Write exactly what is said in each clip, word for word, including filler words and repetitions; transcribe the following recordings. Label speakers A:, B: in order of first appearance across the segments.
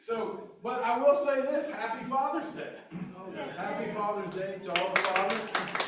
A: So, but I will say this, happy Father's Day. Happy Father's Day to all the fathers.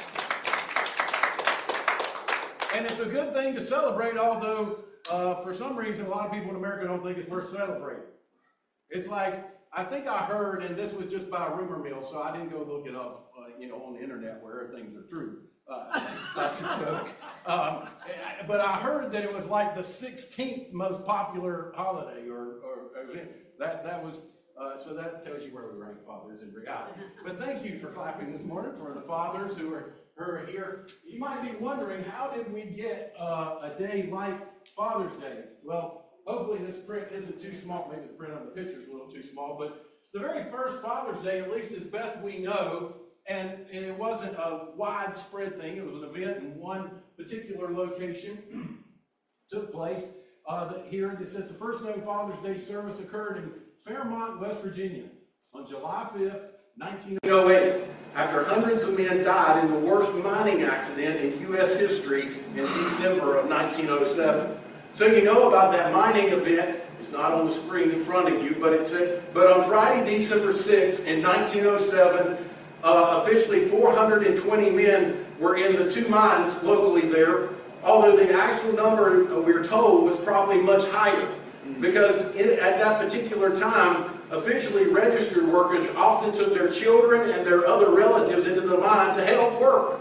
A: And it's a good thing to celebrate, although uh, for some reason a lot of people in America don't think it's worth celebrating. It's like, I think I heard, and this was just by a rumor mill, so I didn't go look it up, uh, you know, on the internet where things are true. Uh, that's a joke. Um, but I heard that it was like the sixteenth most popular holiday, or, or, or that that was. Uh, so that tells you where we rank fathers in reality. But thank you for clapping this morning for the fathers who are, who are here. You might be wondering, how did we get uh, a day like Father's Day? Well, hopefully this print isn't too small. Maybe the print on the picture is a little too small. But the very first Father's Day, at least as best we know, and, and it wasn't a widespread thing. It was an event in one particular location. Took place uh, that here. It says the first known Father's Day service occurred in Fairmont, West Virginia, on July fifth, nineteen oh eight, after hundreds of men died in the worst mining accident in U S history in December of nineteen oh seven. So you know about that mining event. It's not on the screen in front of you, but it said, but on Friday, December sixth, in nineteen oh seven, uh, officially four hundred twenty men were in the two mines locally there, although the actual number, uh, we're told, was probably much higher. Because it, at that particular time, officially registered workers often took their children and their other relatives into the mine to help work.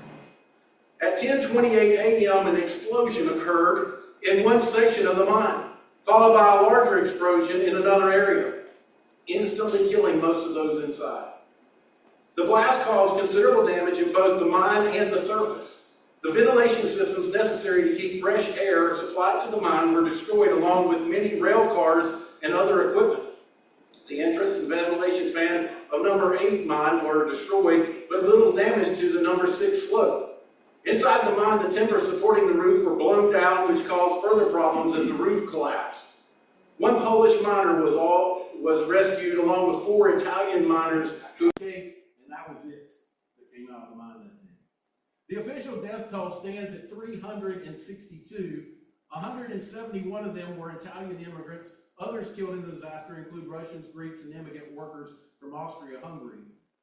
A: At ten twenty-eight a m, an explosion occurred in one section of the mine, followed by a larger explosion in another area, instantly killing most of those inside. The blast caused considerable damage in both the mine and the surface. The ventilation systems necessary to keep fresh air supplied to the mine were destroyed, along with many rail cars and other equipment. The entrance and ventilation fan of number eight mine were destroyed, but little damage to the number six slope. Inside the mine, the timbers supporting the roof were blown down, which caused further problems as the roof collapsed. One Polish miner was all was rescued, along with four Italian miners who escaped, and that was it that came out of the mine that day. The official death toll stands at three hundred sixty-two. one hundred seventy-one of them were Italian immigrants. Others killed in the disaster include Russians, Greeks, and immigrant workers from Austria-Hungary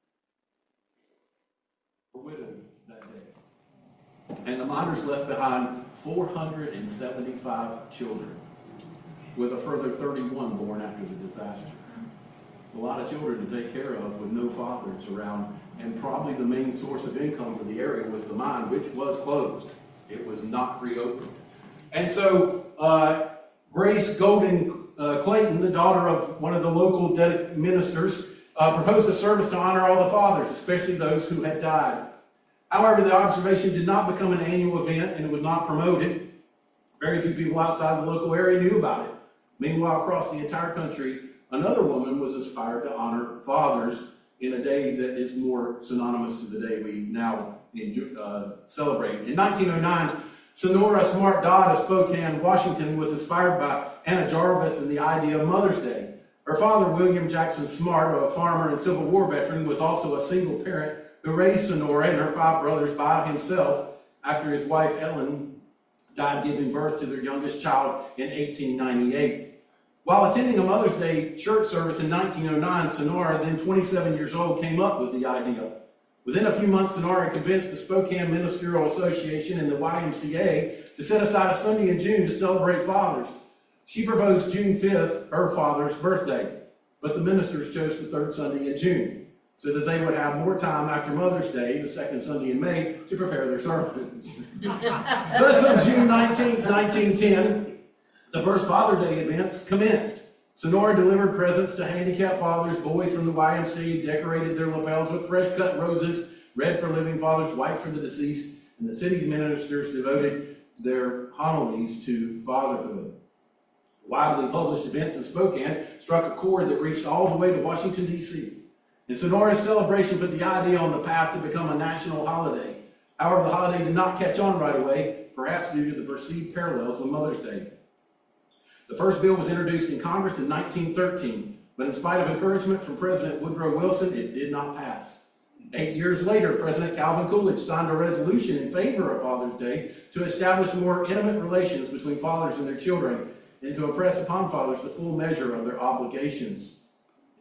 A: were widowed that day. And the miners left behind four hundred seventy-five children, with a further thirty-one born after the disaster. A lot of children to take care of with no fathers around, and probably the main source of income for the area was the mine, which was closed. It was not reopened. And so uh, Grace Golden uh, Clayton, the daughter of one of the local ministers, uh, proposed a service to honor all the fathers, especially those who had died. However, the observation did not become an annual event, and it was not promoted. Very few people outside the local area knew about it. Meanwhile, across the entire country, another woman was inspired to honor fathers in a day that is more synonymous to the day we now enjoy, uh, celebrate. In nineteen oh nine, Sonora Smart Dodd of Spokane, Washington, was inspired by Anna Jarvis and the idea of Mother's Day. Her father, William Jackson Smart, a farmer and Civil War veteran, was also a single parent who raised Sonora and her five brothers by himself after his wife, Ellen, died giving birth to their youngest child in eighteen ninety-eight. While attending a Mother's Day church service in nineteen oh nine, Sonora, then twenty-seven years old, came up with the idea. Within a few months, Sonora convinced the Spokane Ministerial Association and the Y M C A to set aside a Sunday in June to celebrate fathers. She proposed June fifth, her father's birthday, but the ministers chose the third Sunday in June, so that they would have more time after Mother's Day, the second Sunday in May, to prepare their sermons. Thus, on June nineteenth, nineteen ten, the first Father Day events commenced. Sonora delivered presents to handicapped fathers. Boys from the Y M C A decorated their lapels with fresh-cut roses, red for living fathers, white for the deceased, and the city's ministers devoted their homilies to fatherhood. Widely published events in Spokane struck a chord that reached all the way to Washington, D C And Sonora's celebration put the idea on the path to become a national holiday. However, the holiday did not catch on right away, perhaps due to the perceived parallels with Mother's Day. The first bill was introduced in Congress in nineteen thirteen, but in spite of encouragement from President Woodrow Wilson, it did not pass. Eight years later, President Calvin Coolidge signed a resolution in favor of Father's Day to establish more intimate relations between fathers and their children, and to impress upon fathers the full measure of their obligations.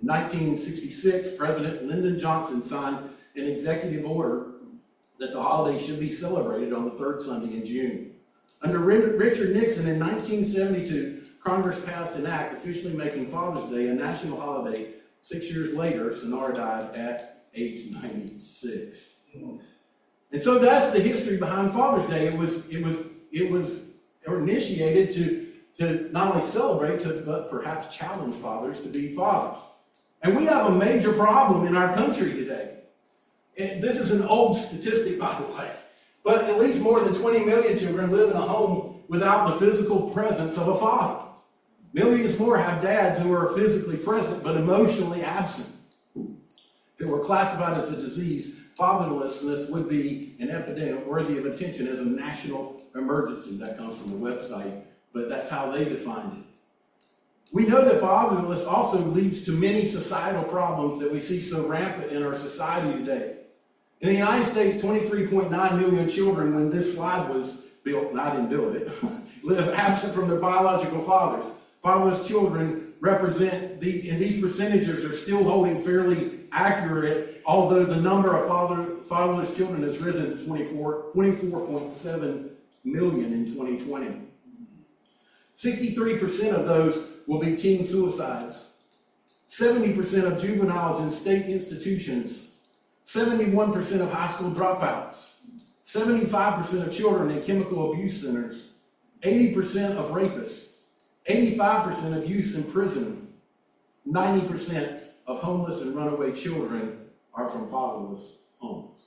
A: In nineteen sixty-six, President Lyndon Johnson signed an executive order that the holiday should be celebrated on the third Sunday in June. Under Richard Nixon in nineteen seventy-two, Congress passed an act officially making Father's Day a national holiday. Six years later, Sonora died at age ninety-six. And so that's the history behind Father's Day. It was, it was, it was initiated to, to not only celebrate, to, but perhaps challenge fathers to be fathers. And we have a major problem in our country today. And this is an old statistic, by the way, but at least more than twenty million children live in a home without the physical presence of a father. Millions more have dads who are physically present but emotionally absent. If it were classified as a disease, fatherlessness would be an epidemic worthy of attention as a national emergency. That comes from the website, but that's how they defined it. We know that fatherlessness also leads to many societal problems that we see so rampant in our society today. In the United States, twenty-three point nine million children, when this slide was built, and I didn't build it, live absent from their biological fathers. Fatherless children represent, the, and these percentages are still holding fairly accurate, although the number of father, fatherless children has risen to twenty-four point seven million in twenty twenty. sixty-three percent of those will be teen suicides. seventy percent of juveniles in state institutions. seventy-one percent of high school dropouts. seventy-five percent of children in chemical abuse centers. eighty percent of rapists. eighty-five percent of youth in prison. ninety percent of homeless and runaway children are from fatherless homes.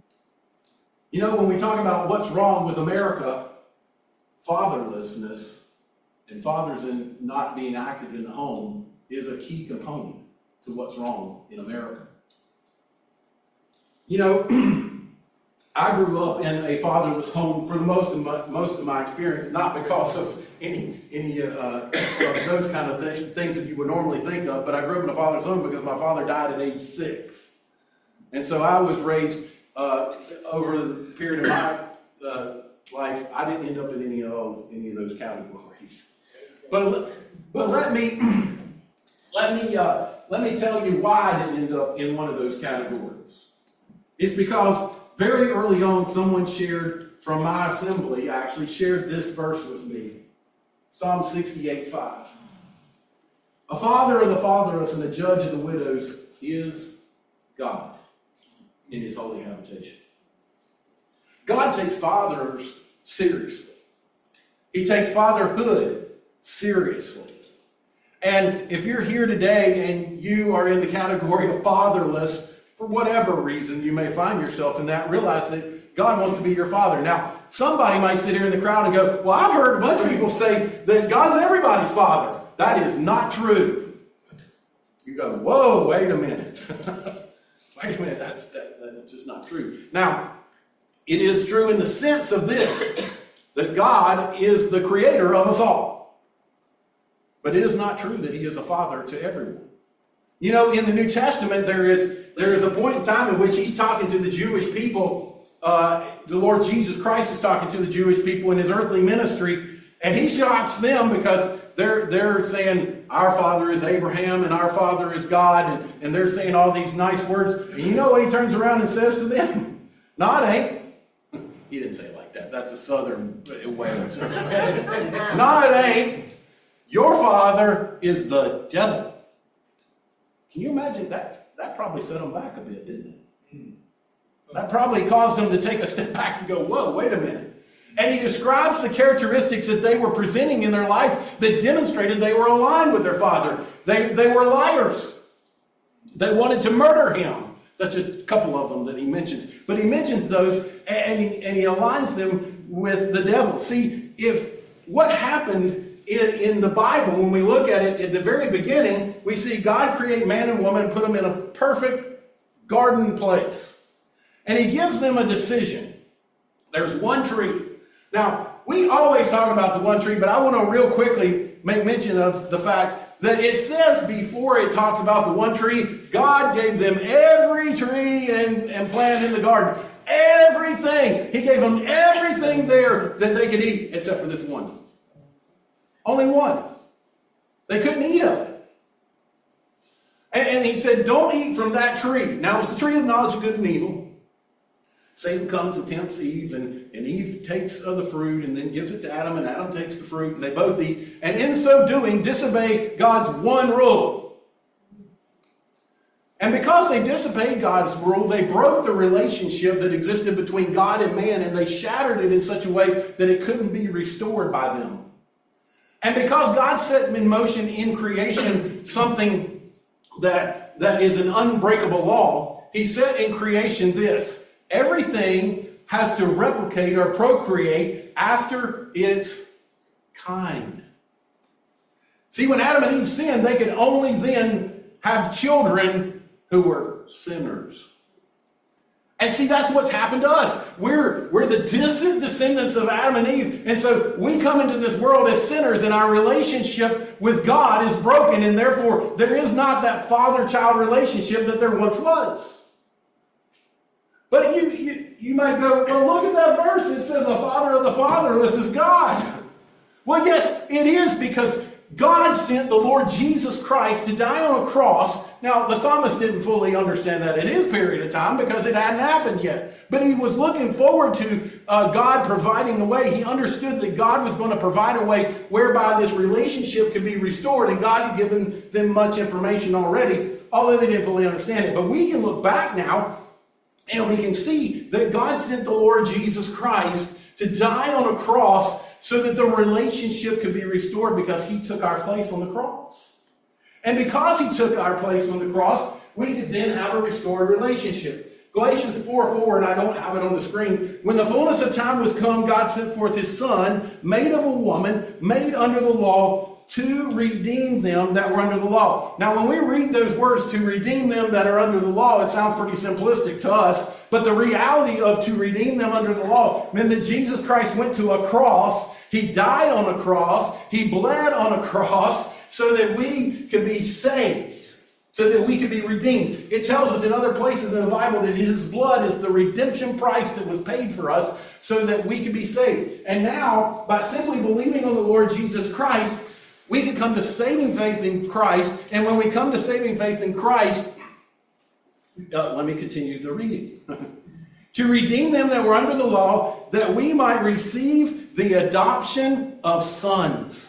A: You know, when we talk about what's wrong with America, fatherlessness and fathers in not being active in the home is a key component to what's wrong in America. You know, I grew up in a fatherless home for the most of my, most of my experience, not because of any any uh, of those kind of th- things that you would normally think of, but I grew up in a fatherless home because my father died at age six. And so I was raised uh, over the period of my uh, life. I didn't end up in any of those any of those categories. But but let me let me uh, let me tell you why I didn't end up in one of those categories. It's because very early on, someone shared from my assembly, actually shared this verse with me. Psalm sixty-eight five. A father of the fatherless and a judge of the widows is God in his holy habitation. God takes fathers seriously. He takes fatherhood seriously. And if you're here today and you are in the category of fatherless, for whatever reason you may find yourself in that, realize that God wants to be your father. Now, somebody might sit here in the crowd and go, well, I've heard a bunch of people say that God's everybody's father. That is not true. You go, whoa, wait a minute. Wait a minute, that's, that, that's just not true. Now, it is true in the sense of this, that God is the creator of us all. But it is not true that he is a father to everyone. You know, in the New Testament, there is, there is a point in time in which he's talking to the Jewish people. Uh, the Lord Jesus Christ is talking to the Jewish people in his earthly ministry, and he shocks them because they're, they're saying, our father is Abraham and our father is God, and, and they're saying all these nice words. And you know what he turns around and says to them? No, it ain't. He didn't say it like that. That's a southern way of saying it. No, it ain't. Your father is the devil. Can you imagine that? That probably set them back a bit, didn't it? That probably caused them to take a step back and go, whoa, wait a minute. And he describes the characteristics that they were presenting in their life that demonstrated they were aligned with their father. They, they were liars. They wanted to murder him. That's just a couple of them that he mentions. But he mentions those, and he, and he aligns them with the devil. See, if what happened in, in the Bible, when we look at it at the very beginning, we see God create man and woman, put them in a perfect garden place. And he gives them a decision. There's one tree. Now, we always talk about the one tree, but I want to real quickly make mention of the fact that it says before it talks about the one tree, God gave them every tree and, and plant in the garden. Everything. He gave them everything there that they could eat except for this one. Only one. They couldn't eat of it. And, and he said, don't eat from that tree. Now, it's the tree of knowledge of good and evil. Satan comes and tempts Eve, and, and Eve takes of the fruit and then gives it to Adam, and Adam takes the fruit, and they both eat. And in so doing, disobey God's one rule. And because they disobeyed God's rule, they broke the relationship that existed between God and man, and they shattered it in such a way that it couldn't be restored by them. And because God set in motion in creation something that, that is an unbreakable law, he set in creation this: everything has to replicate or procreate after its kind. See, when Adam and Eve sinned, they could only then have children who were sinners. And see, that's what's happened to us. We're, we're the distant descendants of Adam and Eve. And so we come into this world as sinners, and our relationship with God is broken, and therefore there is not that father-child relationship that there once was. But you, you, you might go, well, look at that verse. It says the father of the fatherless is God. Well, yes, it is, because God sent the Lord Jesus Christ to die on a cross. Now, the psalmist didn't fully understand that at his period of time because it hadn't happened yet. But he was looking forward to uh, God providing the way. He understood that God was going to provide a way whereby this relationship could be restored, and God had given them much information already, although they didn't fully understand it. But we can look back now, and we can see that God sent the Lord Jesus Christ to die on a cross so that the relationship could be restored, because he took our place on the cross. And because he took our place on the cross, we could then have a restored relationship. Galatians four four, and I don't have it on the screen. When the fullness of time was come, God sent forth his Son, made of a woman, made under the law, to redeem them that were under the law. Now, when we read those words, to redeem them that are under the law, it sounds pretty simplistic to us. But the reality of to redeem them under the law meant that Jesus Christ went to a cross. He died on a cross. He bled on a cross so that we could be saved, so that we could be redeemed. It tells us in other places in the Bible that his blood is the redemption price that was paid for us so that we could be saved. And now, by simply believing on the Lord Jesus Christ, we can come to saving faith in Christ. And when we come to saving faith in Christ, uh, let me continue the reading. To redeem them that were under the law, that we might receive the adoption of sons.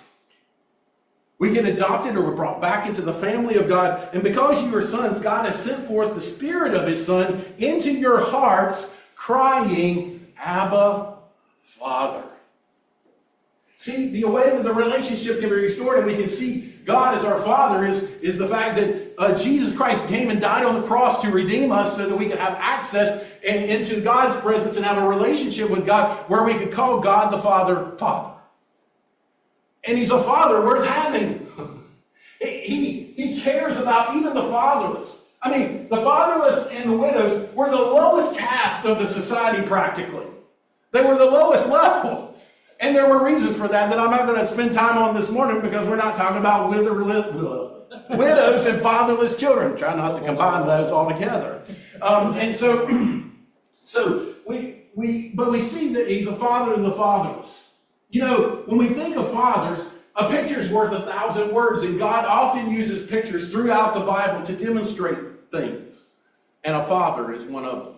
A: We get adopted, or we're brought back into the family of God. And because you are sons, God has sent forth the Spirit of his Son into your hearts, crying, Abba, Father. See, the way that the relationship can be restored, and we can see God as our Father, is, is the fact that uh, Jesus Christ came and died on the cross to redeem us so that we could have access in, into God's presence and have a relationship with God where we could call God the Father, Father. And he's a father worth having. he, he cares about even the fatherless. I mean, the fatherless and the widows were the lowest caste of the society practically. They were the lowest level. And there were reasons for that that I'm not going to spend time on this morning, because we're not talking about wither, widows and fatherless children. Try not to combine those all together. Um, and so, so we, we, but we see that he's a father of the fatherless. You know, when we think of fathers, a picture is worth a thousand words, and God often uses pictures throughout the Bible to demonstrate things. And a father is one of them.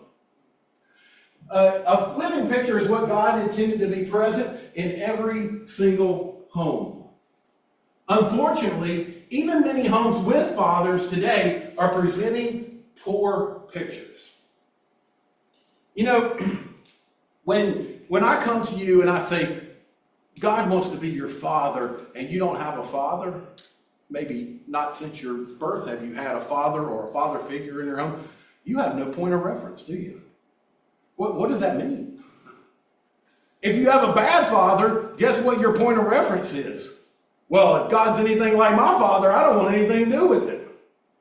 A: Uh, a living picture is what God intended to be present in every single home. Unfortunately, even many homes with fathers today are presenting poor pictures. You know, when, when I come to you and I say, God wants to be your father, and you don't have a father, maybe not since your birth have you had a father or a father figure in your home, you have no point of reference, do you? What, what does that mean? If you have a bad father, guess what your point of reference is? Well, if God's anything like my father, I don't want anything to do with it.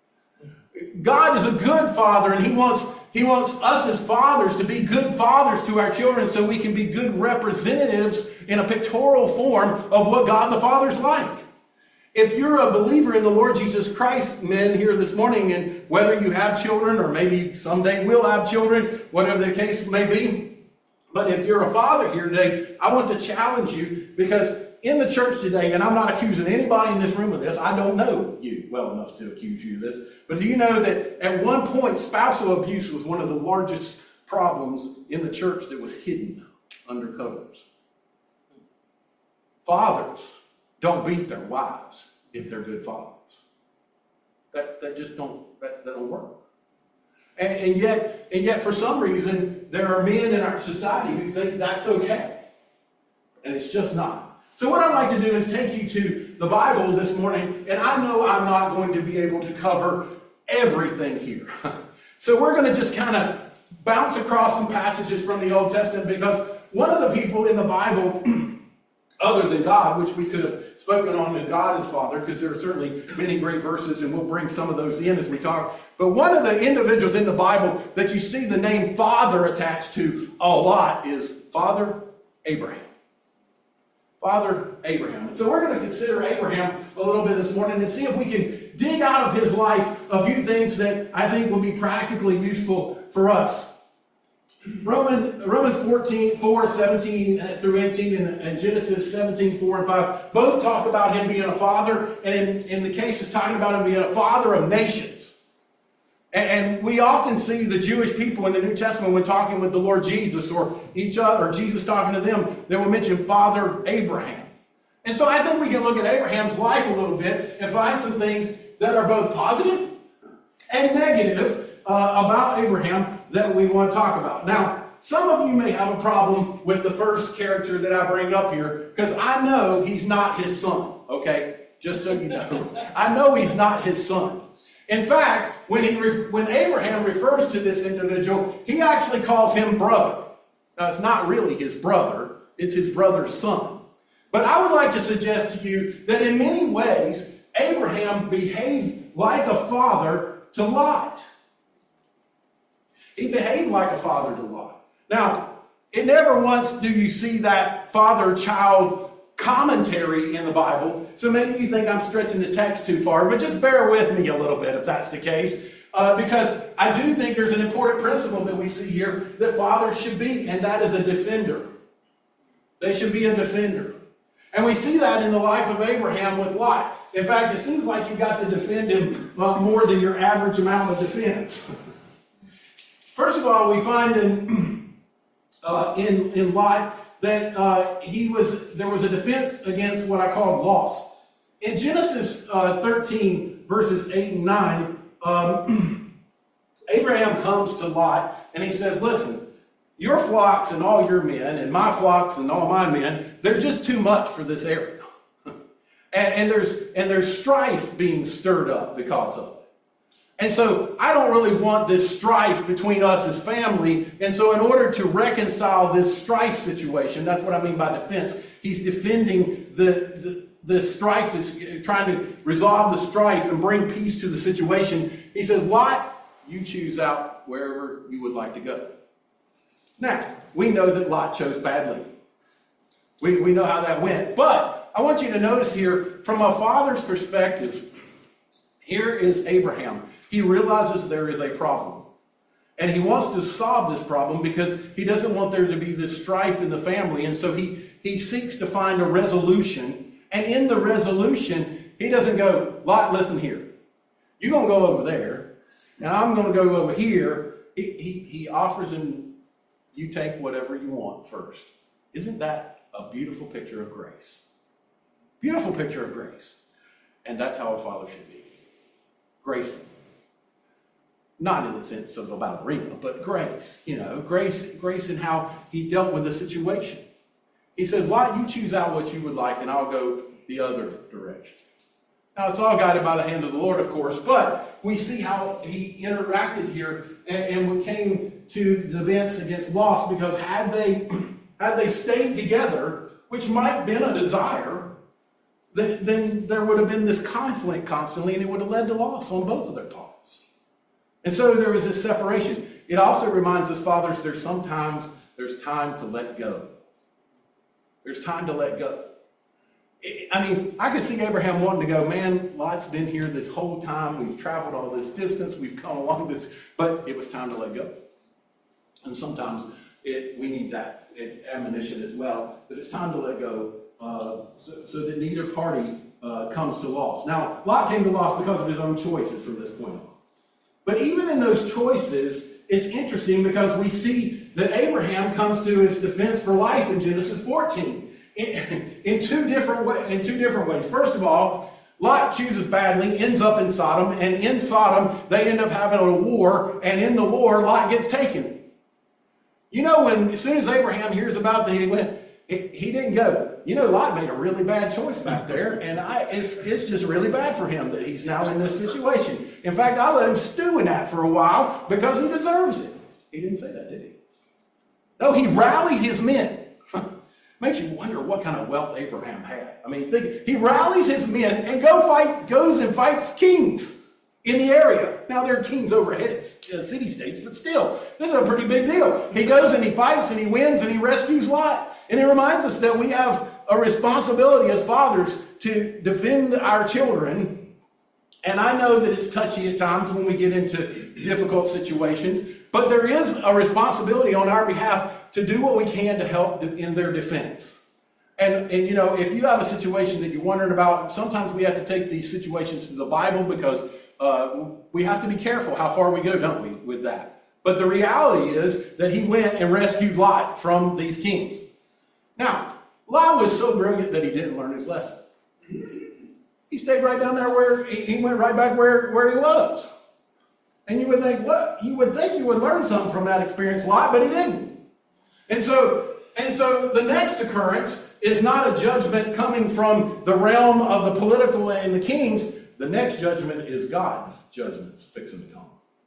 A: God is a good father, and he wants, he wants us as fathers to be good fathers to our children so we can be good representatives in a pictorial form of what God the Father's like. If you're a believer in the Lord Jesus Christ, men here this morning, and whether you have children or maybe someday will have children, whatever the case may be, but if you're a father here today, I want to challenge you, because in the church today, and I'm not accusing anybody in this room of this, I don't know you well enough to accuse you of this, but do you know that at one point spousal abuse was one of the largest problems in the church that was hidden under covers? Fathers don't beat their wives if they're good fathers. That, that just don't, that, that don't work. And, and yet, and yet for some reason, there are men in our society who think that's okay. And it's just not. So what I'd like to do is take you to the Bible this morning, and I know I'm not going to be able to cover everything here. So we're going to just kind of bounce across some passages from the Old Testament, because one of the people in the Bible, other than God, which we could have spoken on that God is Father, because there are certainly many great verses, and we'll bring some of those in as we talk. But one of the individuals in the Bible that you see the name Father attached to a lot is Father Abraham. Father Abraham. And so we're going to consider Abraham a little bit this morning and see if we can dig out of his life a few things that I think will be practically useful for us. Romans, Romans fourteen, four, seventeen through eighteen, and, and Genesis seventeen, four and five both talk about him being a father, and in, in the case is talking about him being a father of nations. And, and we often see the Jewish people in the New Testament when talking with the Lord Jesus or each other, or Jesus talking to them, they will mention Father Abraham. And so I think we can look at Abraham's life a little bit and find some things that are both positive and negative uh, about Abraham that we want to talk about. Now, some of you may have a problem with the first character that I bring up here, because I know he's not his son, okay? Just so you know. I know he's not his son. In fact, when, he when Abraham refers to this individual, he actually calls him brother. Now, it's not really his brother. It's his brother's son. But I would like to suggest to you that in many ways, Abraham behaved like a father to Lot. He behaved like a father to Lot. Now, it never once do you see that father-child commentary in the Bible, so maybe you think I'm stretching the text too far, but just bear with me a little bit if that's the case, uh, because I do think there's an important principle that we see here that fathers should be, and that is a defender. They should be a defender. And we see that in the life of Abraham with Lot. In fact, it seems like you got to defend him well, more than your average amount of defense. First of all, we find in, uh, in, in Lot that uh, he was there was a defense against what I call loss. In Genesis uh, thirteen, verses eight and nine, um, Abraham comes to Lot and he says, listen, your flocks and all your men and my flocks and all my men, they're just too much for this area. and, and, there's, and there's strife being stirred up because of it. And so I don't really want this strife between us as family. And so in order to reconcile this strife situation, that's what I mean by defense. He's defending the, the, the strife, is trying to resolve the strife and bring peace to the situation. He says, Lot, you choose out wherever you would like to go. Now, we know that Lot chose badly. We, we know how that went. But I want you to notice here, from a father's perspective, here is Abraham. He realizes there is a problem. And he wants to solve this problem because he doesn't want there to be this strife in the family. And so he, he seeks to find a resolution. And in the resolution, he doesn't go, Lot, listen here. You're going to go over there, and I'm going to go over here. He, he, he offers him, you take whatever you want first. Isn't that a beautiful picture of grace? Beautiful picture of grace. And that's how a father should be. Graceful. Not in the sense of a ballerina, but grace, you know, grace, grace in how he dealt with the situation. He says, Lot, you choose out what you would like, and I'll go the other direction. Now, it's all guided by the hand of the Lord, of course, but we see how he interacted here and, and came to the defense against loss, because had they, had they stayed together, which might have been a desire, then, then there would have been this conflict constantly, and it would have led to loss on both of their parts. And so there was this separation. It also reminds us, fathers, there's sometimes there's time to let go. There's time to let go. I mean, I could see Abraham wanting to go, man, Lot's been here this whole time. We've traveled all this distance. We've come along this, but it was time to let go. And sometimes it, we need that admonition as well, that it's time to let go uh, so, so that neither party uh, comes to loss. Now, Lot came to loss because of his own choices from this point on. But even in those choices, it's interesting because we see that Abraham comes to his defense for life in Genesis fourteen in, in, two different way, in two different ways. First of all, Lot chooses badly, ends up in Sodom, and in Sodom, they end up having a war, and in the war, Lot gets taken. You know, when as soon as Abraham hears about that, he went, he, he didn't go. You know, Lot made a really bad choice back there, and I, it's, it's just really bad for him that he's now in this situation. In fact, I let him stew in that for a while because he deserves it. He didn't say that, did he? No, he rallied his men. Makes you wonder what kind of wealth Abraham had. I mean, think, he rallies his men and go fight, goes and fights kings in the area. Now, they're kings over heads, uh, city-states, but still, this is a pretty big deal. He goes and he fights and he wins and he rescues Lot. And it reminds us that we have a responsibility as fathers to defend our children. And I know that it's touchy at times when we get into difficult situations, but there is a responsibility on our behalf to do what we can to help in their defense. And, and you know, if you have a situation that you're wondering about, sometimes we have to take these situations to the Bible because uh, we have to be careful how far we go, don't we, with that. But the reality is that he went and rescued Lot from these kings. Now, Lot was so brilliant that he didn't learn his lesson. He stayed right down there where he, he went right back where, where he was. And you would think, what? You would think you would learn something from that experience, Lot, but he didn't. And so, and so the next occurrence is not a judgment coming from the realm of the political and the kings. The next judgment is God's judgments fixing to come.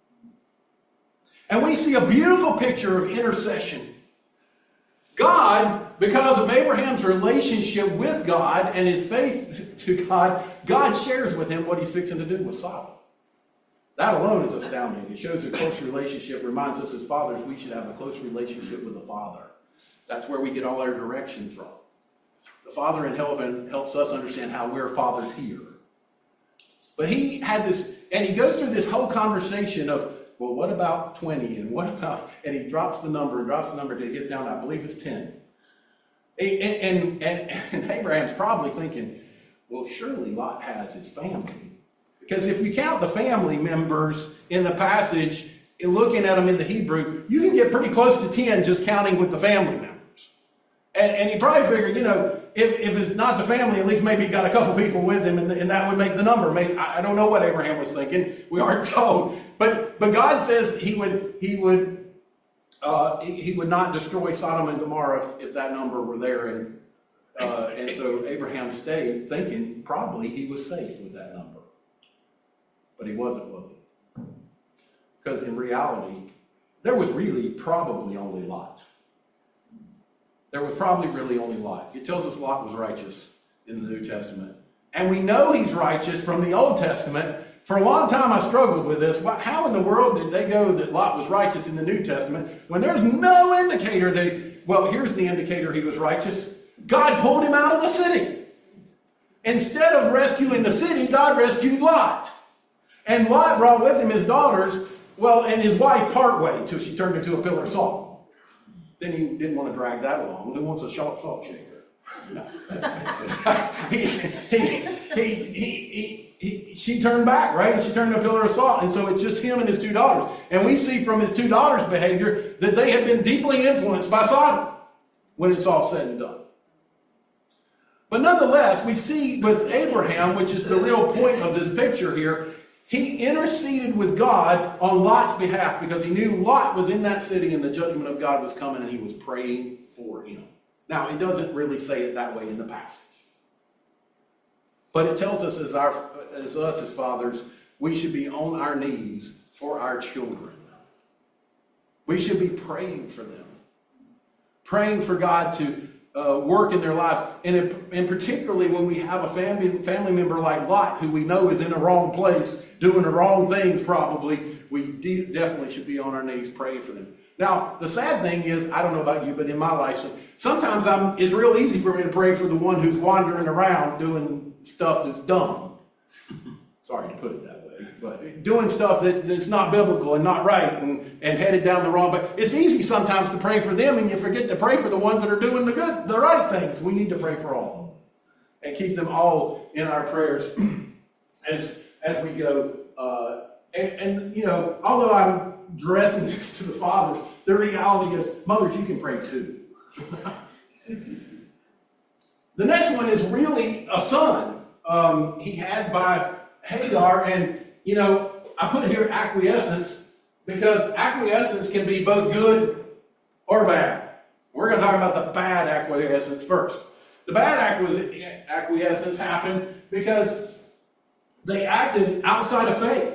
A: And we see a beautiful picture of intercession. God, because of Abraham's relationship with God and his faith to God, God shares with him what he's fixing to do with Sodom. That alone is astounding. It shows a close relationship, reminds us as fathers we should have a close relationship with the Father. That's where we get all our direction from. The Father in heaven helps us understand how we're fathers here. But he had this, and he goes through this whole conversation of, well, what about twenty? And what about, and he drops the number and drops the number until he gets down, I believe it's ten. And, and, and, and Abraham's probably thinking, well, surely Lot has his family. Because if you count the family members in the passage, looking at them in the Hebrew, you can get pretty close to ten just counting with the family members. And, and he probably figured, you know, if, if it's not the family, at least maybe he got a couple people with him, and, and that would make the number. Maybe, I don't know what Abraham was thinking. We aren't told. But but God says he would he would uh, he, he would not destroy Sodom and Gomorrah if, if that number were there. And uh, and so Abraham stayed thinking probably he was safe with that number. But he wasn't, was he? Because in reality, there was really probably only Lot. There was probably really only Lot. It tells us Lot was righteous in the New Testament. And we know he's righteous from the Old Testament. For a long time I struggled with this. How in the world did they go that Lot was righteous in the New Testament when there's no indicator that, he, well, here's the indicator he was righteous. God pulled him out of the city. Instead of rescuing the city, God rescued Lot. And Lot brought with him his daughters, well, and his wife partway until she turned into a pillar of salt. Then he didn't want to drag that along. Who wants a salt salt shaker? No. he, he, he, he, he, she turned back, right? And she turned into a pillar of salt. And so it's just him and his two daughters. And we see from his two daughters' behavior that they had been deeply influenced by Sodom when it's all said and done. But nonetheless, we see with Abraham, which is the real point of this picture here, he interceded with God on Lot's behalf because he knew Lot was in that city and the judgment of God was coming, and he was praying for him. Now, it doesn't really say it that way in the passage. But it tells us as, our, as us as fathers, we should be on our knees for our children. We should be praying for them. Praying for God to uh, work in their lives. And, in, and particularly when we have a family, family member like Lot, who we know is in the wrong place, doing the wrong things probably, we de- definitely should be on our knees praying for them. Now, the sad thing is, I don't know about you, but in my life, sometimes I'm, it's real easy for me to pray for the one who's wandering around doing stuff that's dumb. Sorry to put it that way, but doing stuff that, that's not biblical and not right and, and headed down the wrong. But it's easy sometimes to pray for them, and you forget to pray for the ones that are doing the good, the right things. We need to pray for all of them. and keep them all in our prayers as, as we go. Uh, and, and, you know, although I'm addressing this to the fathers, the reality is, mothers, you can pray too. The next one is really a son um, he had by Hagar. And, you know, I put here acquiescence because acquiescence can be both good or bad. We're going to talk about the bad acquiescence first. The bad acquiescence happened because they acted outside of faith.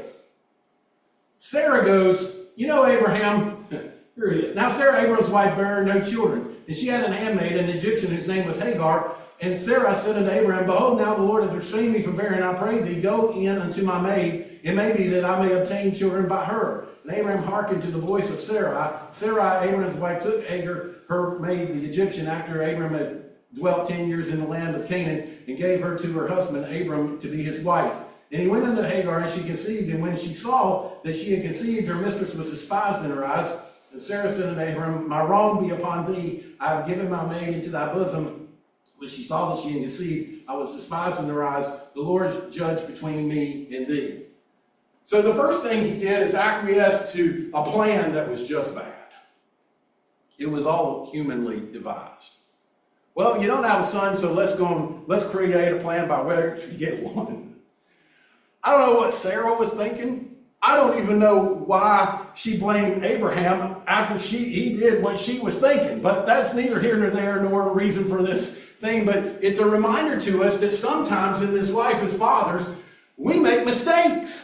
A: Sarah goes, you know, Abraham, here it is. Now Sarah, Abraham's wife, bare no children, and she had an handmaid, an Egyptian, whose name was Hagar. And Sarah said unto Abraham, behold, now the Lord hath restrained me from bearing. I pray thee, go in unto my maid. It may be that I may obtain children by her. And Abraham hearkened to the voice of Sarai. Sarai, Abraham's wife, took Hagar, her maid, the Egyptian, after Abraham had dwelt ten years in the land of Canaan, and gave her to her husband Abram to be his wife. And he went unto Hagar, and she conceived. And when she saw that she had conceived, her mistress was despised in her eyes. And Sarah said unto Abram, my wrong be upon thee. I have given my maid into thy bosom. When she saw that she had conceived, I was despised in her eyes. The Lord judged between me and thee. So the first thing he did is acquiesce to a plan that was just bad. It was all humanly devised. Well, you don't have a son, so let's go and let's create a plan by where to get one. I don't know what Sarah was thinking. I don't even know why she blamed Abraham after she he did what she was thinking. But that's neither here nor there, nor a reason for this thing. But it's a reminder to us that sometimes in this life as fathers, we make mistakes.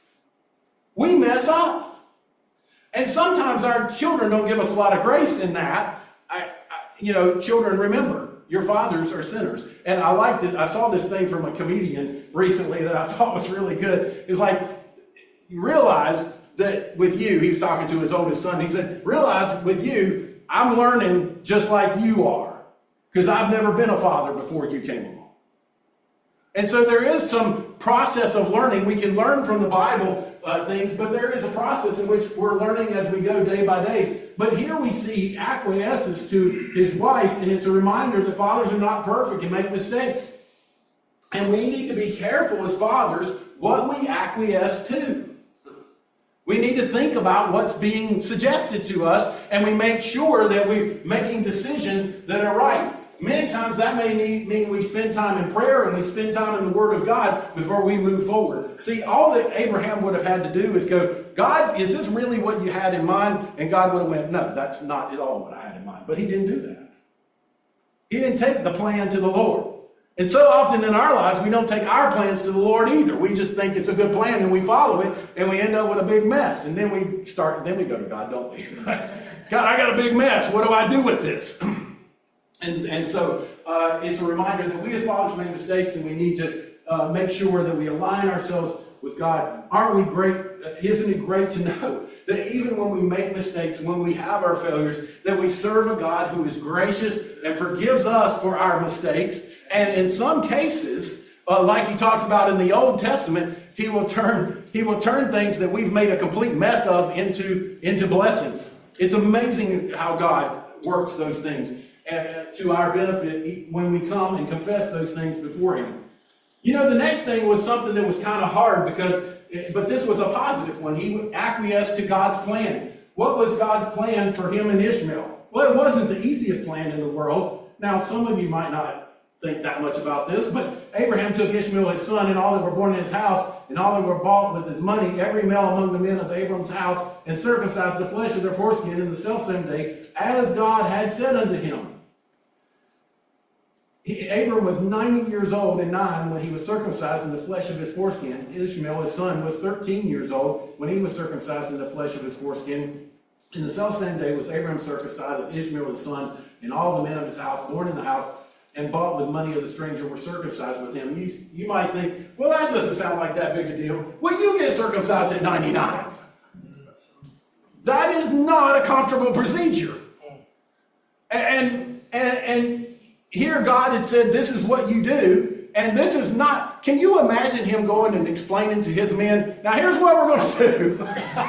A: We mess up. And sometimes our children don't give us a lot of grace in that. I, I, you know, children, remember, your fathers are sinners. And I liked it. I saw this thing from a comedian recently that I thought was really good. It's like, you realize that with you, he was talking to his oldest son, he said, realize with you, I'm learning just like you are. Because I've never been a father before you came along. And so there is some process of learning. We can learn from the Bible uh, things, but there is a process in which we're learning as we go day by day. But here we see he acquiesces to his wife, and it's a reminder that fathers are not perfect and make mistakes. And we need to be careful as fathers what we acquiesce to. We need to think about what's being suggested to us, and we make sure that we're making decisions that are right. Many times that may need, mean we spend time in prayer and we spend time in the Word of God before we move forward. See, all that Abraham would have had to do is go, God, is this really what you had in mind? And God would have went, no, that's not at all what I had in mind. But he didn't do that. He didn't take the plan to the Lord. And so often in our lives, we don't take our plans to the Lord either. We just think it's a good plan and we follow it and we end up with a big mess. And then we start, then we go to God, don't we? God, I got a big mess. What do I do with this? And, and so uh, it's a reminder that we as fathers make mistakes, and we need to uh, make sure that we align ourselves with God. Aren't we great? Uh, isn't it great to know that even when we make mistakes, when we have our failures, that we serve a God who is gracious and forgives us for our mistakes. And in some cases, uh, like he talks about in the Old Testament, he will turn he will turn things that we've made a complete mess of into, into blessings. It's amazing how God works those things uh, to our benefit when we come and confess those things before him. You know, the next thing was something that was kind of hard because, but this was a positive one. He acquiesced to God's plan. What was God's plan for him and Ishmael? Well, it wasn't the easiest plan in the world. Now, some of you might not think that much about this, but Abraham took Ishmael his son and all that were born in his house and all that were bought with his money, every male among the men of Abram's house, and circumcised the flesh of their foreskin in the selfsame day, as God had said unto him. He, Abram was ninety years old and nine when he was circumcised in the flesh of his foreskin. Ishmael, his son, was thirteen years old when he was circumcised in the flesh of his foreskin. In the selfsame day was Abram circumcised as Ishmael his son, and all the men of his house born in the house and bought with money of the stranger were circumcised with him. You, you might think, well, that doesn't sound like that big a deal. Well, you get circumcised at ninety-nine. That is not a comfortable procedure. And, and, and here God had said, this is what you do. And this is not, can you imagine him going and explaining to his men, now here's what we're going to do.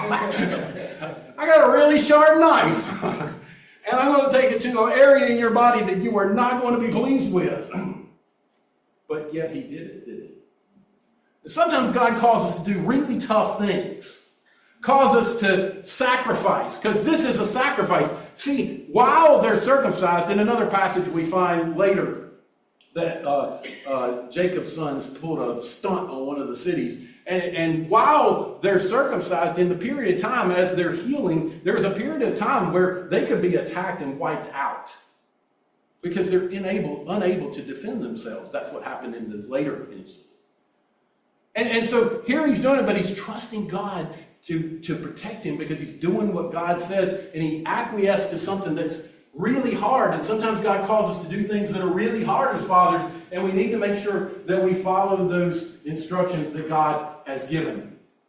A: I got a really sharp knife. And I'm going to take it to an area in your body that you are not going to be pleased with. but yet he did it, didn't he? Sometimes God calls us to do really tough things. Cause us to sacrifice, because this is a sacrifice. See, while they're circumcised, in another passage we find later that uh, uh, Jacob's sons pulled a stunt on one of the cities. And, and while they're circumcised, in the period of time as they're healing, there's a period of time where they could be attacked and wiped out because they're unable, unable to defend themselves. That's what happened in the later incident. And, and so here he's doing it, but he's trusting God to, to protect him because he's doing what God says, and he acquiesced to something that's really hard. And sometimes God calls us to do things that are really hard as fathers, and we need to make sure that we follow those instructions that God has given.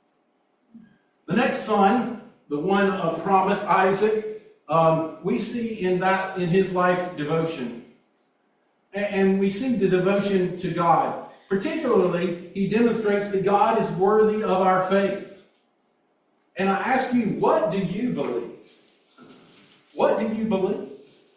A: The next son, the one of promise, Isaac, um, we see in that in his life devotion. And, and we see the devotion to God. Particularly, he demonstrates that God is worthy of our faith. And I ask you, what do you believe? What do you believe?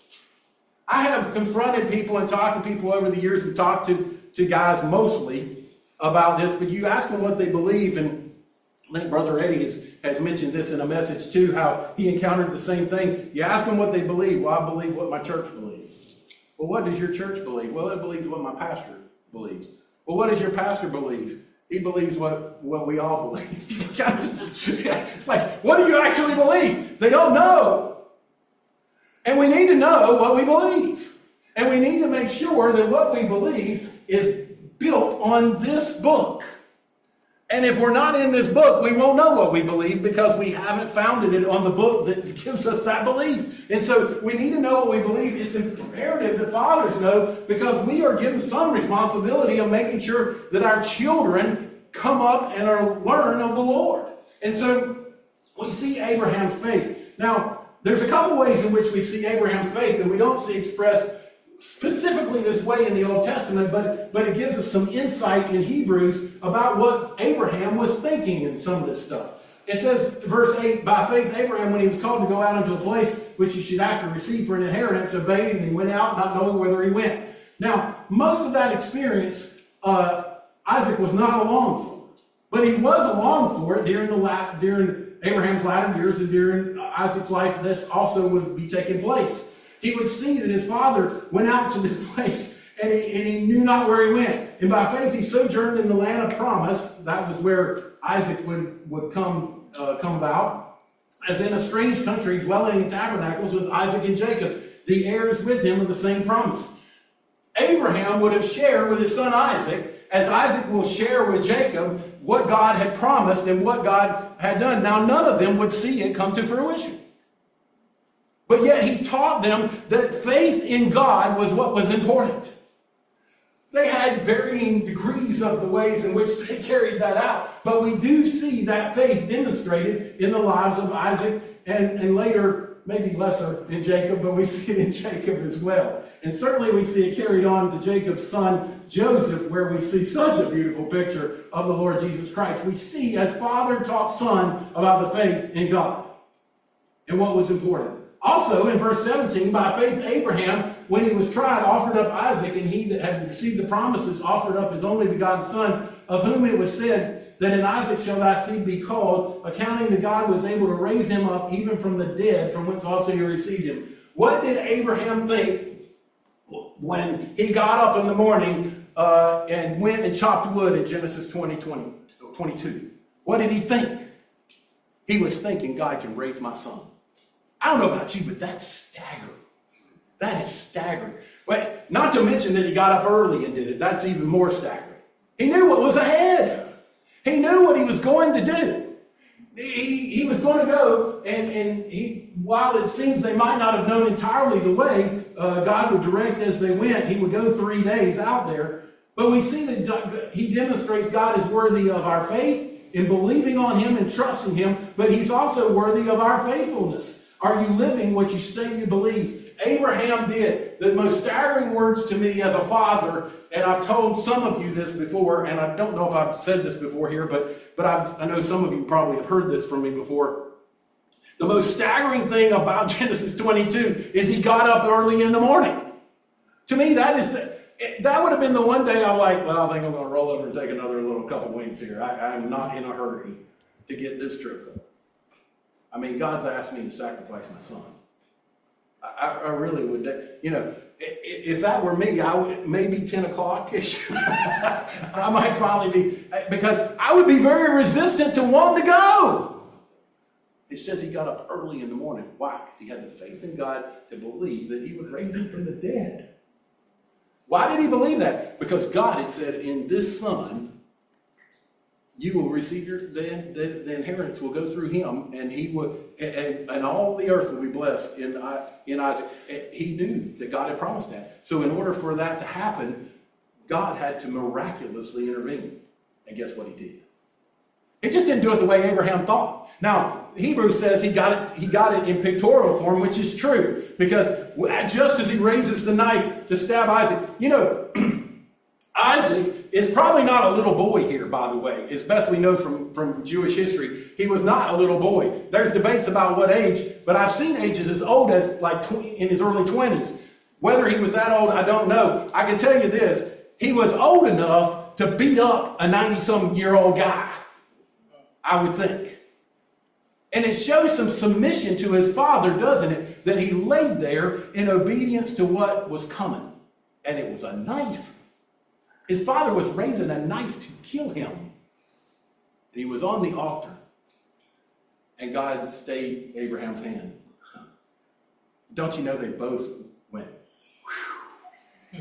A: I have confronted people and talked to people over the years and talked to, to guys mostly about this, but you ask them what they believe, and I think Brother Eddie has, has mentioned this in a message too, how he encountered the same thing. You ask them what they believe. Well, I believe what my church believes. Well, what does your church believe? Well, it believes what my pastor believes. Well, what does your pastor believe? He believes what, what we all believe. It's like, what do you actually believe? They don't know. And we need to know what we believe. And we need to make sure that what we believe is built on this book. And if we're not in this book, we won't know what we believe because we haven't founded it on the book that gives us that belief. And so we need to know what we believe. It's imperative that fathers know because we are given some responsibility of making sure that our children come up and are, learn of the Lord. And so we see Abraham's faith. Now, there's a couple ways in which we see Abraham's faith that we don't see expressed specifically this way in the Old Testament, but, but it gives us some insight in Hebrews about what Abraham was thinking in some of this stuff. It says, verse eight, by faith Abraham, when he was called to go out into a place which he should after receive for an inheritance, obeyed, and he went out not knowing whither he went. Now, most of that experience, uh, Isaac was not along for. But he was along for it during, the la- during Abraham's latter years and during Isaac's life. This also would be taking place. He would see that his father went out to this place and he, and he knew not where he went. And by faith he sojourned in the land of promise. That was where Isaac would, would come, uh, come about. As in a strange country, dwelling in tabernacles with Isaac and Jacob, the heirs with him of the same promise. Abraham would have shared with his son Isaac, as Isaac will share with Jacob, what God had promised and what God had done. Now, none of them would see it come to fruition. But yet he taught them that faith in God was what was important. They had varying degrees of the ways in which they carried that out. But we do see that faith demonstrated in the lives of Isaac and, and later, maybe lesser in Jacob, but we see it in Jacob as well. And certainly we see it carried on to Jacob's son Joseph, where we see such a beautiful picture of the Lord Jesus Christ. We see as father taught son about the faith in God and what was important. Also, in verse seventeen, by faith Abraham, when he was tried, offered up Isaac, and he that had received the promises offered up his only begotten son, of whom it was said, that in Isaac shall thy seed be called, accounting that God was able to raise him up even from the dead, from whence also he received him. What did Abraham think when he got up in the morning uh, and went and chopped wood in Genesis twenty, twenty, twenty-two? What did he think? He was thinking, God can raise my son. I don't know about you, but that's staggering. That is staggering. Well, not to mention that he got up early and did it. That's even more staggering. He knew what was ahead. He knew what he was going to do. He, he was going to go, and, and he, while it seems they might not have known entirely the way uh, God would direct as they went, he would go three days out there. But we see that he demonstrates God is worthy of our faith in believing on him and trusting him, but he's also worthy of our faithfulness. Are you living what you say you believe? Abraham did. The most staggering words to me as a father, and I've told some of you this before, and I don't know if I've said this before here, but, but I've, I know some of you probably have heard this from me before. The most staggering thing about Genesis twenty-two is he got up early in the morning. To me, that is the, it, that would have been the one day I'm like, well, I think I'm going to roll over and take another little couple winks here. I, I'm not in a hurry to get this trip going. I mean, God's asked me to sacrifice my son. I, I really would, you know, if that were me, I would, maybe ten o'clock-ish, I might finally be, because I would be very resistant to wanting to go. It says he got up early in the morning. Why? Because he had the faith in God to believe that he would raise him from the dead. Why did he believe that? Because God had said, in this son, you will receive your, the, the, the inheritance will go through him, and he would, and, and all the earth will be blessed in, in Isaac. And he knew that God had promised that. So in order for that to happen, God had to miraculously intervene. And guess what he did? He just didn't do it the way Abraham thought. Now, Hebrews says he got it, he got it in pictorial form, which is true. Because just as he raises the knife to stab Isaac, you know, Isaac is probably not a little boy here, by the way. As best we know from, from Jewish history, he was not a little boy. There's debates about what age, but I've seen ages as old as like twenty, in his early twenties. Whether he was that old, I don't know. I can tell you this, he was old enough to beat up a ninety-some-year-old guy, I would think. And it shows some submission to his father, doesn't it? That he laid there in obedience to what was coming. And it was a knife. His father was raising a knife to kill him. And he was on the altar. And God stayed Abraham's hand. Don't you know they both went, whew.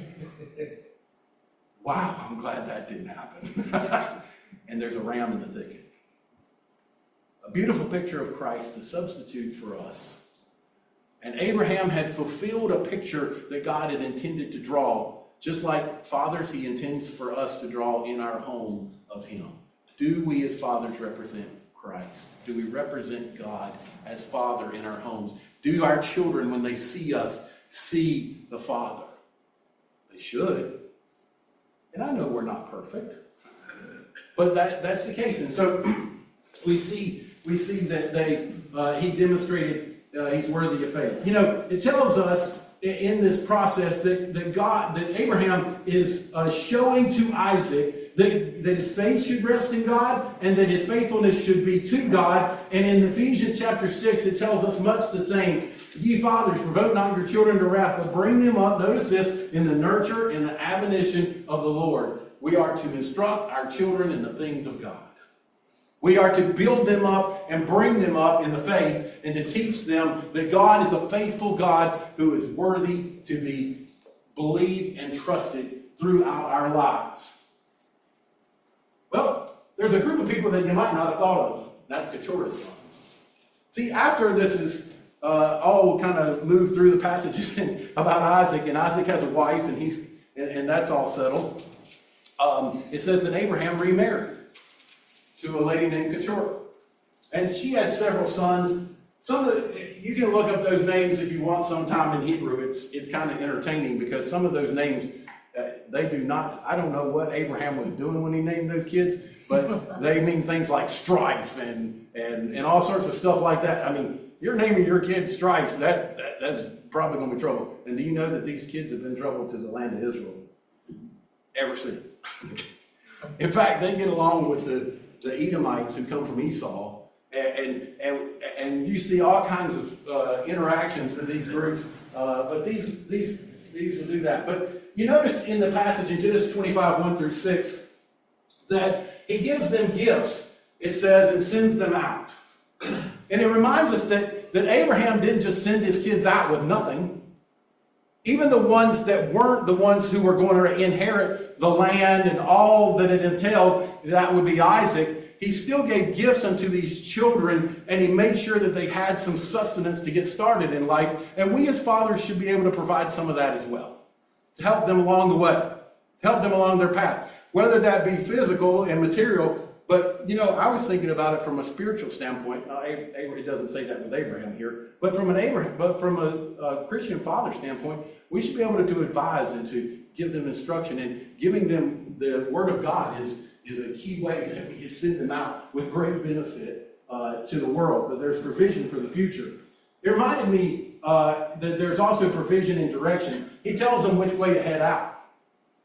A: Wow, I'm glad that didn't happen. And there's a ram in the thicket. A beautiful picture of Christ, the substitute for us. And Abraham had fulfilled a picture that God had intended to draw. Just like fathers, he intends for us to draw in our home of him. Do we as fathers represent Christ? Do we represent God as Father in our homes? Do our children, when they see us, see the Father? They should. And I know we're not perfect, but that, that's the case. And so we see we see that they uh, he demonstrated uh, he's worthy of faith. You know, it tells us in this process that, that God, that Abraham is uh, showing to Isaac that, that his faith should rest in God and that his faithfulness should be to God. And in Ephesians chapter six, it tells us much the same. Ye fathers, provoke not your children to wrath, but bring them up, notice this, in the nurture and the admonition of the Lord. We are to instruct our children in the things of God. We are to build them up and bring them up in the faith and to teach them that God is a faithful God who is worthy to be believed and trusted throughout our lives. Well, there's a group of people that you might not have thought of. That's Keturah's sons. See, after this is uh, all kind of moved through the passages about Isaac, and Isaac has a wife, and he's and, and that's all settled. Um, it says that Abraham remarried to a lady named Keturah. And she had several sons. Some of the, you can look up those names if you want sometime in Hebrew. It's, it's kind of entertaining because some of those names, uh, they do not, I don't know what Abraham was doing when he named those kids, but they mean things like strife and, and, and all sorts of stuff like that. I mean, you're naming your kid Strife, that, that that's probably going to be trouble. And do you know that these kids have been trouble to the land of Israel ever since? In fact, they get along with the the Edomites who come from Esau, and and and you see all kinds of uh, interactions with these groups. Uh, but these these these will do that. But you notice in the passage in Genesis twenty-five, one through six, that he gives them gifts. It says and sends them out, and it reminds us that that Abraham didn't just send his kids out with nothing. Even the ones that weren't the ones who were going to inherit the land and all that it entailed, that would be Isaac, he still gave gifts unto these children, and he made sure that they had some sustenance to get started in life. And we as fathers should be able to provide some of that as well, to help them along the way, to help them along their path, whether that be physical and material. But, you know, I was thinking about it from a spiritual standpoint. Now, it doesn't say that with Abraham here, but from an Abraham, but from a, a Christian father standpoint, we should be able to, to advise and to give them instruction. And giving them the Word of God is, is a key way that we can send them out with great benefit uh, to the world. But there's provision for the future. It reminded me uh, that there's also provision and direction. He tells them which way to head out.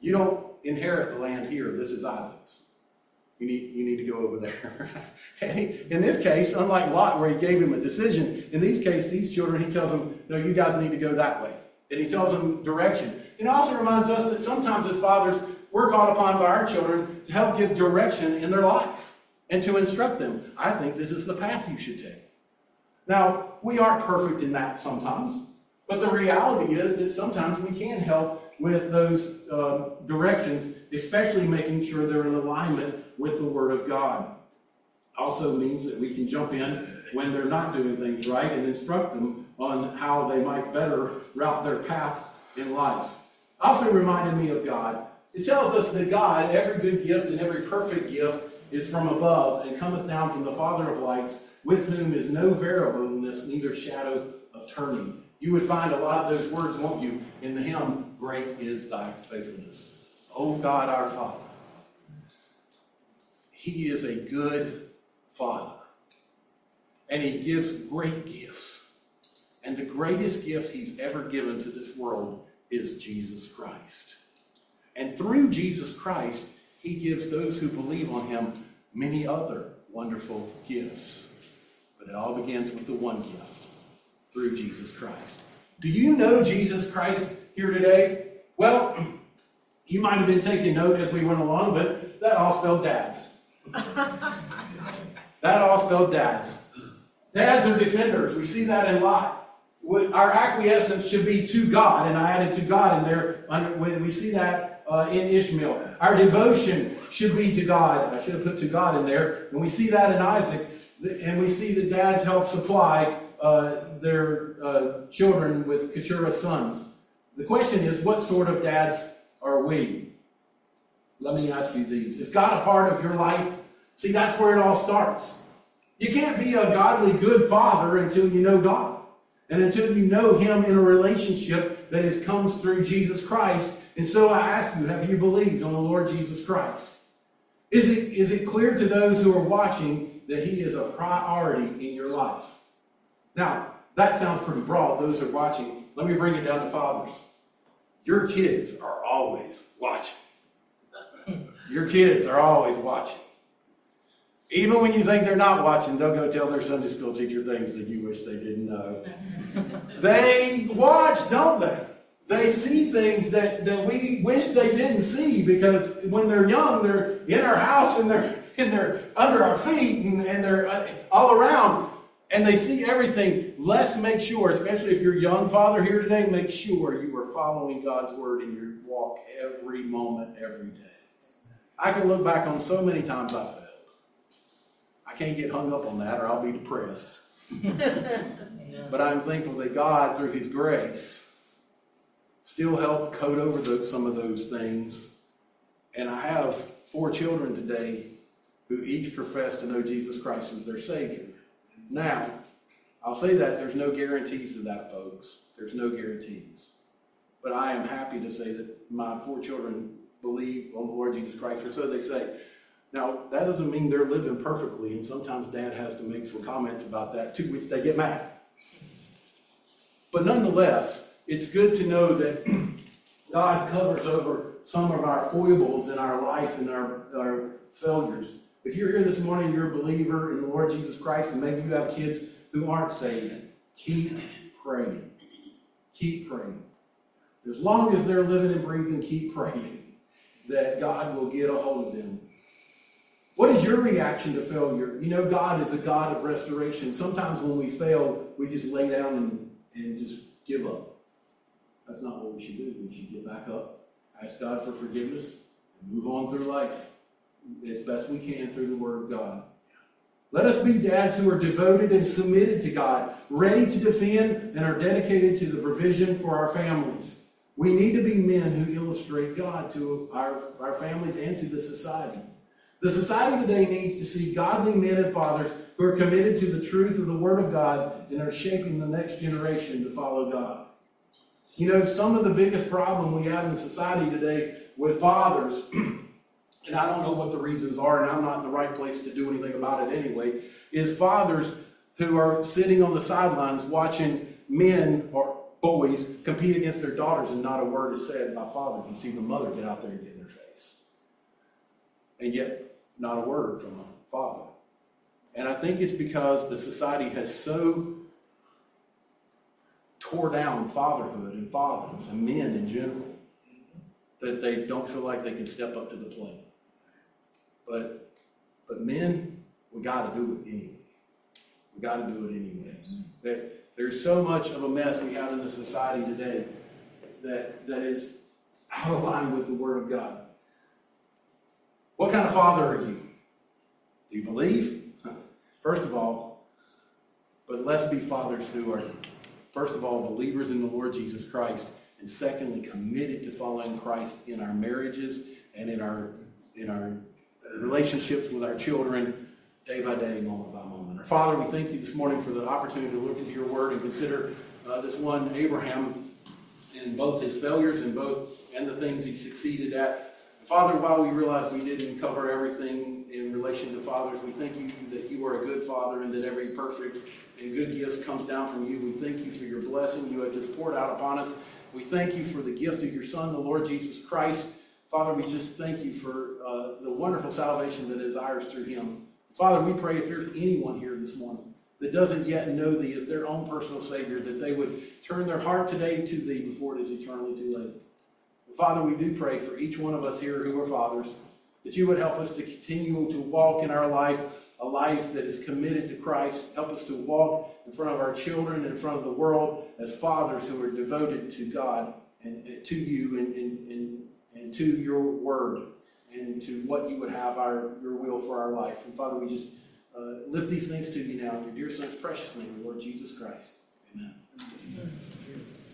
A: You don't inherit the land here. This is Isaac's. You need, you need to go over there. And he, in this case, unlike Lot, where he gave him a decision, in these cases, these children, he tells them, no, you guys need to go that way. And he tells them direction. It also reminds us that sometimes as fathers, we're called upon by our children to help give direction in their life and to instruct them. I think this is the path you should take. Now, we aren't perfect in that sometimes, but the reality is that sometimes we can help with those uh, directions, especially making sure they're in alignment with the Word of God. Also means that we can jump in when they're not doing things right and instruct them on how they might better route their path in life. Also reminded me of God. It tells us that God, every good gift and every perfect gift is from above and cometh down from the Father of lights, with whom is no variableness, neither shadow of turning. You would find a lot of those words, won't you, in the hymn, Great is Thy Faithfulness. O God, our Father. He is a good Father. And He gives great gifts. And the greatest gift He's ever given to this world is Jesus Christ. And through Jesus Christ, He gives those who believe on Him many other wonderful gifts. But it all begins with the one gift, through Jesus Christ. Do you know Jesus Christ here today? Well, you might have been taking note as we went along, but that all spelled dads. That all spelled dads. Dads are defenders. We see that in Lot. Our acquiescence should be to God, and I added to God in there. We see that uh, in Ishmael. Our devotion should be to God. I should have put to God in there. And we see that in Isaac. And we see that dads help supply uh, their uh, children with Keturah sons. The question is, what sort of dads are we? Let me ask you these. Is God a part of your life? See, that's where it all starts. You can't be a godly, good father until you know God. And until you know Him in a relationship that is, comes through Jesus Christ. And so I ask you, have you believed on the Lord Jesus Christ? Is it, is it clear to those who are watching that He is a priority in your life? Now, that sounds pretty broad. Those who are watching, let me bring it down to fathers. Your kids are always watching. Your kids are always watching. Even when you think they're not watching, they'll go tell their Sunday school teacher things that you wish they didn't know. They watch, don't they? They see things that, that we wish they didn't see, because when they're young, they're in our house and they're, and they're under our feet and, and they're all around. And they see everything. Let's make sure, especially if you're a young father here today, make sure you are following God's word in your walk every moment, every day. I can look back on so many times I failed. I can't get hung up on that or I'll be depressed. But I'm thankful that God, through His grace, still helped coat over those, some of those things. And I have four children today who each profess to know Jesus Christ as their Savior. Now, I'll say that there's no guarantees to that, folks. There's no guarantees. But I am happy to say that my four children believe on the Lord Jesus Christ, or so they say. Now, that doesn't mean they're living perfectly, and sometimes Dad has to make some comments about that, to which they get mad. But nonetheless, it's good to know that God covers over some of our foibles in our life and our, our failures. If you're here this morning, you're a believer in the Lord Jesus Christ, and maybe you have kids who aren't saved, keep praying. Keep praying. As long as they're living and breathing, keep praying that God will get a hold of them. What is your reaction to failure? You know, God is a God of restoration. Sometimes when we fail, we just lay down and, and just give up. That's not what we should do. We should get back up, ask God for forgiveness, and move on through life as best we can through the Word of God. Let us be dads who are devoted and submitted to God, ready to defend and are dedicated to the provision for our families. We need to be men who illustrate God to our, our families and to the society. The society today needs to see godly men and fathers who are committed to the truth of the Word of God and are shaping the next generation to follow God. You know, some of the biggest problem we have in society today with fathers, and I don't know what the reasons are, and I'm not in the right place to do anything about it anyway, is fathers who are sitting on the sidelines watching men or boys compete against their daughters and not a word is said by fathers. You see the mother get out there and get in their face. And yet, not a word from a father. And I think it's because the society has so tore down fatherhood and fathers and men in general that they don't feel like they can step up to the plate. But, but men, we got to do it anyway. We got to do it anyway. There, there's so much of a mess we have in the society today that, that is out of line with the Word of God. What kind of father are you? Do you believe? First of all, but let's be fathers who are, first of all, believers in the Lord Jesus Christ, and secondly, committed to following Christ in our marriages and in our in our relationships with our children, day by day, moment by moment. Our Father, we thank you this morning for the opportunity to look into your word and consider uh, this one Abraham in both his failures and both and the things he succeeded at. Father, while we realize we didn't cover everything in relation to fathers, we thank you that you are a good father and that every perfect and good gift comes down from you. We thank you for your blessing you have just poured out upon us. We thank you for the gift of your Son, the Lord Jesus Christ. Father, we just thank you for uh, the wonderful salvation that is ours through him. Father, we pray if there's anyone here this morning that doesn't yet know thee as their own personal Savior, that they would turn their heart today to thee before it is eternally too late. Father, we do pray for each one of us here who are fathers, that you would help us to continue to walk in our life, a life that is committed to Christ. Help us to walk in front of our children, in front of the world, as fathers who are devoted to God and, and to you and, and, and, and to your word and to what you would have our your will for our life. And Father, we just uh, lift these things to you now in your dear Son's precious name, Lord Jesus Christ. Amen. Amen.